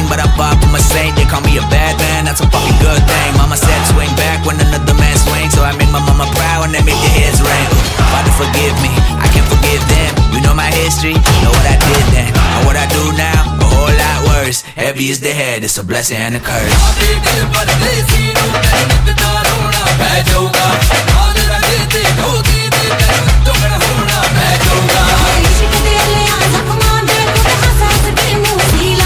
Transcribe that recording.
king, but I'm far from a saint. They call me a bad man, that's a fucking good thing. Mama said swing back when another man swings, so I make my mama proud when they make their heads ring. Father, forgive me, I can't forgive them. You know my history, know what I did then. And what I do now, a whole lot worse. Heavy is the head, it's a blessing and a curse.